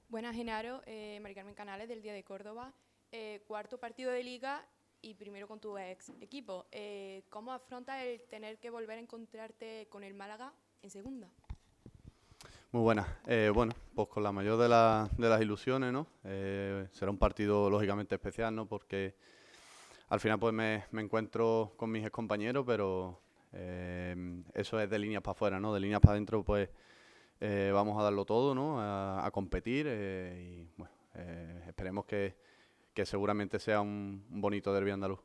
Buenas, Genaro. Mari Carmen Canales, del Día de Córdoba. Cuarto partido de Liga y primero con tu ex equipo. ¿Cómo afrontas el tener que volver a encontrarte con el Málaga en segunda? Muy buenas. Bueno, pues con la mayor de las ilusiones, ¿no? Será un partido lógicamente especial, ¿no? Porque al final pues me encuentro con mis compañeros, pero eso es de líneas para afuera, ¿no? De líneas para adentro pues vamos a darlo todo, ¿no? A competir y bueno, esperemos que seguramente sea un bonito derbi andaluz.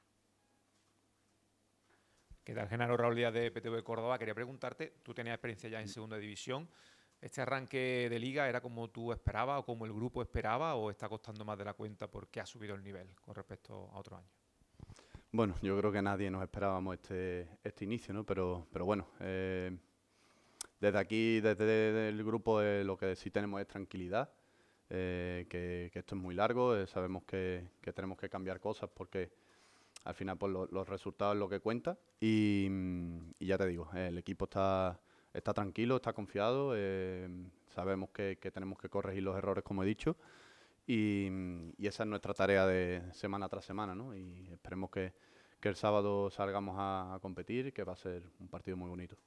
¿Qué tal, Genaro? Raúl Díaz de PTV Córdoba. Quería preguntarte, tú tenías experiencia ya en segunda división. ¿Este arranque de liga era como tú esperabas o como el grupo esperaba o está costando más de la cuenta porque ha subido el nivel con respecto a otros años? Bueno, yo creo que nadie nos esperábamos este inicio, ¿no? Pero bueno, desde aquí, desde el grupo, lo que sí tenemos es tranquilidad, que esto es muy largo, sabemos que tenemos que cambiar cosas porque al final pues, los resultados es lo que cuenta y ya te digo, el equipo está tranquilo, está confiado, sabemos que tenemos que corregir los errores como he dicho y esa es nuestra tarea de semana tras semana, ¿no? Y esperemos que el sábado salgamos a competir, que va a ser un partido muy bonito.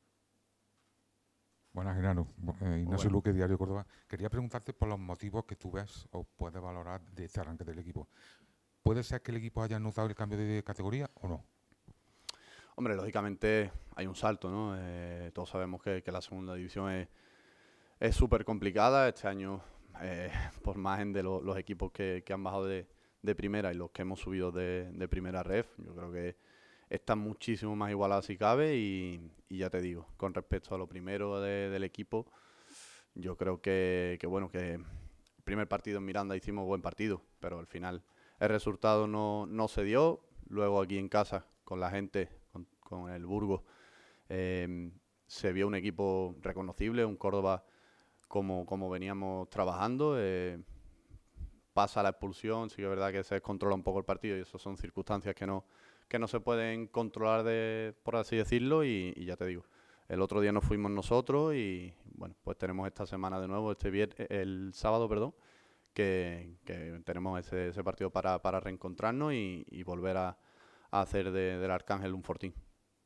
Buenas, Genaro. Muy Ignacio bueno. Luque, Diario Córdoba. Quería preguntarte por los motivos que tú ves o puedes valorar de este arranque del equipo. ¿Puede ser que el equipo haya notado el cambio de categoría o no? Hombre, lógicamente hay un salto, ¿no? Todos sabemos que la segunda división es súper complicada. Este año, por margen de los equipos que han bajado de primera y los que hemos subido de primera ref, yo creo que está muchísimo más igualada si cabe y ya te digo, con respecto a lo primero del equipo, yo creo bueno, que el primer partido en Miranda hicimos buen partido, pero al final el resultado no se dio. Luego aquí en casa, con la gente, con el Burgos, eh, se vio un equipo reconocible, un Córdoba como veníamos trabajando. Pasa la expulsión, sí que es verdad que se descontrola un poco el partido y eso son circunstancias que no se pueden controlar, por así decirlo, y ya te digo, el otro día nos fuimos nosotros y bueno, pues tenemos esta semana de nuevo, el sábado, perdón, que tenemos ese partido para reencontrarnos y volver a hacer del Arcángel un fortín.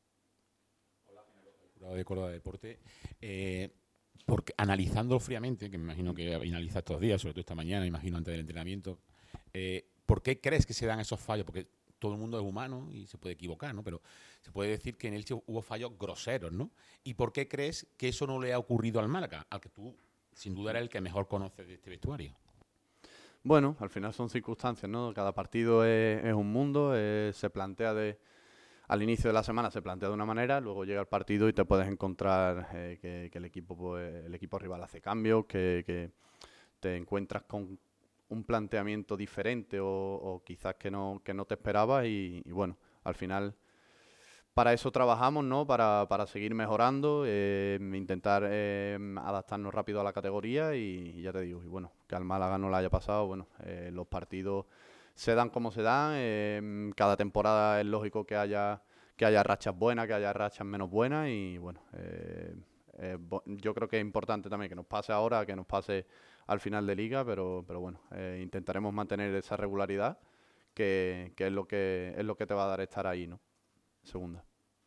Jurado de Córdoba Deporte. Porque analizándolo fríamente, que me imagino que analiza estos días, sobre todo esta mañana, imagino antes del entrenamiento, ¿por qué crees que se dan esos fallos? Porque todo el mundo es humano y se puede equivocar, ¿no? Pero se puede decir que en Elche hubo fallos groseros, ¿no? ¿Y por qué crees que eso no le ha ocurrido al Málaga, al que tú, sin duda, eres el que mejor conoces de este vestuario? Bueno, al final son circunstancias, ¿no? Cada partido es un mundo, se plantea al inicio de la semana se plantea de una manera, luego llega el partido y te puedes encontrar que el equipo rival hace cambios, que te encuentras con un planteamiento diferente o quizás que no te esperabas y bueno, al final para eso trabajamos, ¿no? Para seguir mejorando, intentar adaptarnos rápido a la categoría y ya te digo, y bueno, que al Málaga no le haya pasado, bueno, los partidos se dan como se dan, cada temporada es lógico que haya rachas buenas, que haya rachas menos buenas y bueno, yo creo que es importante también que nos pase ahora, que nos pase al final de liga, pero bueno, intentaremos mantener esa regularidad que es lo que te va a dar estar ahí, ¿no? Segunda.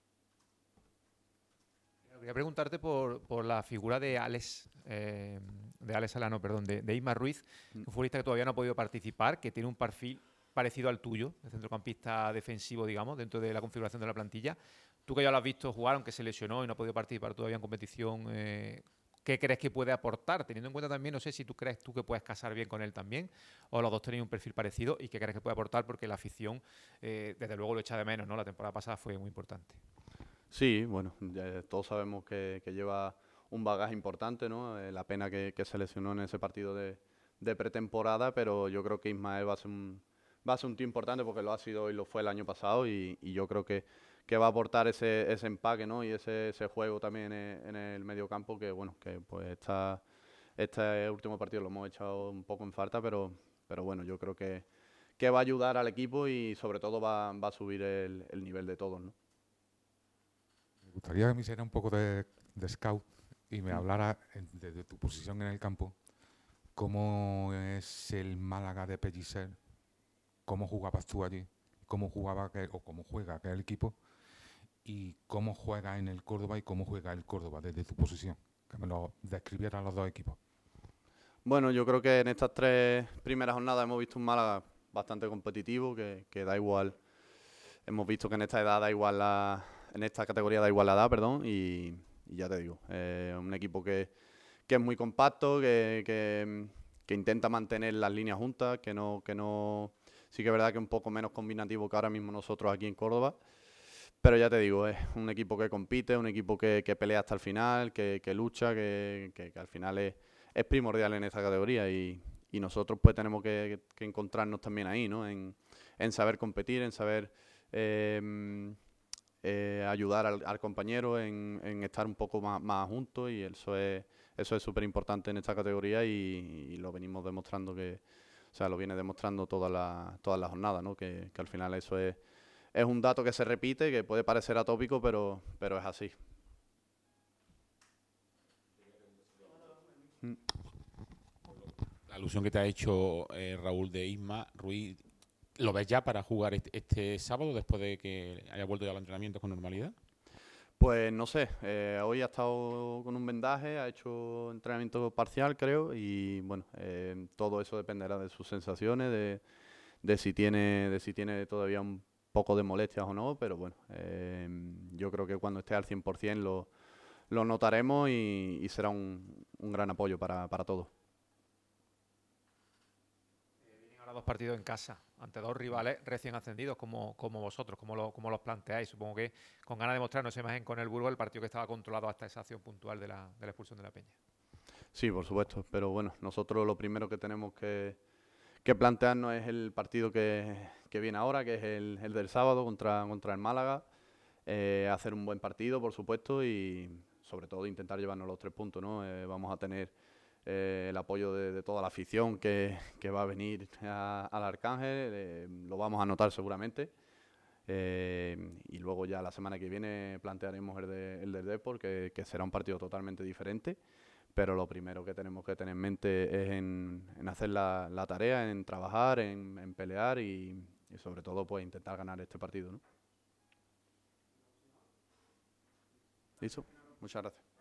Quería preguntarte por la figura de Alex Alano, perdón, de Isma Ruiz, un futbolista que todavía no ha podido participar, que tiene un perfil parecido al tuyo, de centrocampista defensivo, digamos, dentro de la configuración de la plantilla. Tú que ya lo has visto jugar, aunque se lesionó y no ha podido participar todavía en competición, ¿qué crees que puede aportar? Teniendo en cuenta también, no sé si tú crees tú que puedes casar bien con él también, o los dos tenéis un perfil parecido, y qué crees que puede aportar, porque la afición, desde luego, lo echa de menos, ¿no? La temporada pasada fue muy importante. Sí, bueno, todos sabemos que lleva un bagaje importante, ¿no? La pena que se lesionó en ese partido de pretemporada, pero yo creo que Ismael va a ser un tío importante porque lo ha sido y lo fue el año pasado y yo creo que va a aportar ese empaque, ¿no? Y ese juego también en el medio campo que, bueno, que pues este último partido lo hemos echado un poco en falta, pero bueno, yo creo que va a ayudar al equipo y sobre todo va a subir el nivel de todos, ¿no? Me gustaría que me hiciera un poco de scout y me Mm. hablara de tu posición en el campo. ¿Cómo es el Málaga de Pellicer? ¿Cómo jugabas tú allí? ¿Cómo jugaba o cómo juega aquel equipo? ¿Y cómo juega en el Córdoba y cómo juega el Córdoba desde tu posición? Que me lo describieran los dos equipos. Bueno, yo creo que en estas 3 primeras jornadas hemos visto un Málaga bastante competitivo, que da igual. Hemos visto que en esta edad da igual en esta categoría da igual la edad, perdón, y ya te digo, un equipo que es muy compacto, que intenta mantener las líneas juntas, que no, sí que es verdad que es un poco menos combinativo que ahora mismo nosotros aquí en Córdoba, pero ya te digo, es un equipo que compite, un equipo que pelea hasta el final, que lucha, que al final es primordial en esta categoría y nosotros pues tenemos que encontrarnos también ahí, ¿no? En saber competir, en saber ayudar al compañero, en estar un poco más juntos y eso es súper importante en esta categoría y lo venimos demostrando o sea, lo viene demostrando todas las jornadas, ¿no? Que al final eso es un dato que se repite, que puede parecer atópico, pero es así. La alusión que te ha hecho Raúl de Isma Ruiz, ¿lo ves ya para jugar este sábado después de que haya vuelto ya al entrenamiento con normalidad? Pues no sé, hoy ha estado con un vendaje, ha hecho entrenamiento parcial, creo, y bueno, todo eso dependerá de sus sensaciones, de si tiene todavía un poco de molestias o no, pero bueno, yo creo que cuando esté al 100% lo notaremos y será un gran apoyo para todos. Vienen ahora 2 partidos en casa, ante 2 rivales recién ascendidos como vosotros, como los planteáis. Supongo que con ganas de mostrarnos esa imagen con el Burgos, el partido que estaba controlado hasta esa acción puntual de la expulsión de la Peña. Sí, por supuesto, pero bueno, nosotros lo primero que tenemos que plantearnos es el partido que viene ahora, que es el del sábado contra el Málaga. Hacer un buen partido, por supuesto, y sobre todo intentar llevarnos los 3 puntos, ¿no? Vamos a tener el apoyo de toda la afición que va a venir al Arcángel, lo vamos a notar seguramente. Y luego ya la semana que viene plantearemos el del Depor, que será un partido totalmente diferente. Pero lo primero que tenemos que tener en mente es en hacer la tarea, en trabajar, en pelear y sobre todo pues intentar ganar este partido, ¿no? ¿Listo? Muchas gracias.